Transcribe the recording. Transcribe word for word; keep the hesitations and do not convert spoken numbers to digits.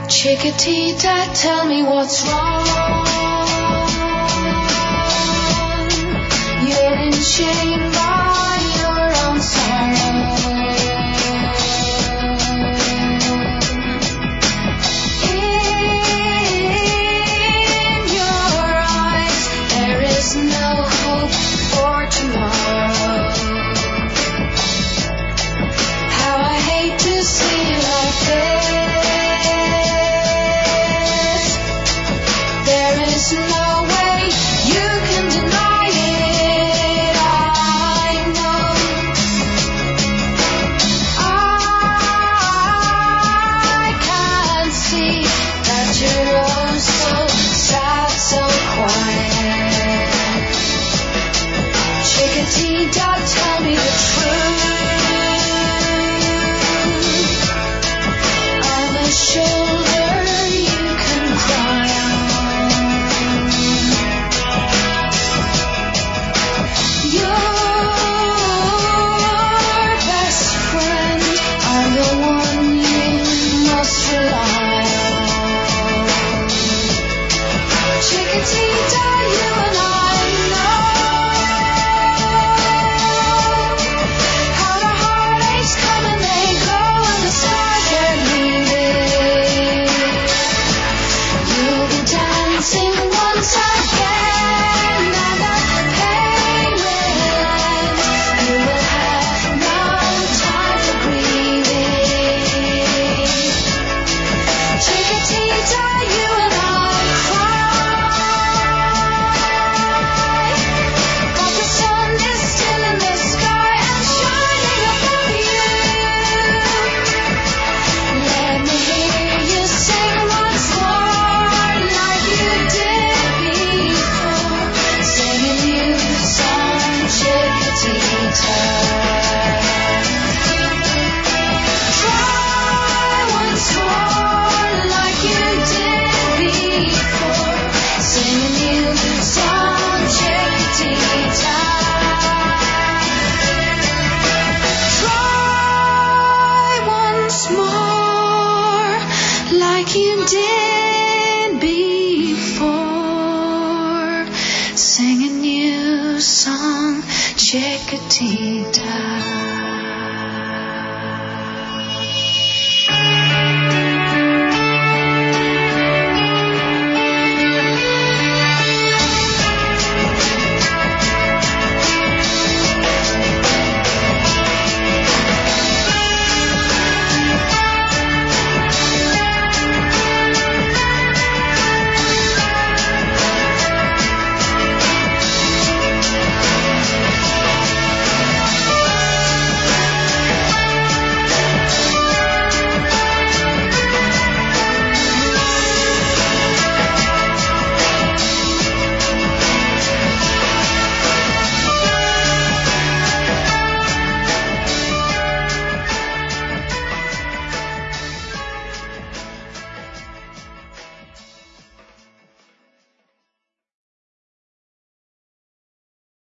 Chiquitita, tell me what's wrong. You're in shame by your own sorrow. In your eyes, there is no hope for tomorrow. How I hate to see you like this. No way you can deny it. I know. I can see that you're oh so sad, so quiet. Chiquitita, tell me the truth. I'm a shoulder you can cry on. You did before. Sing a new song, Chiquitita.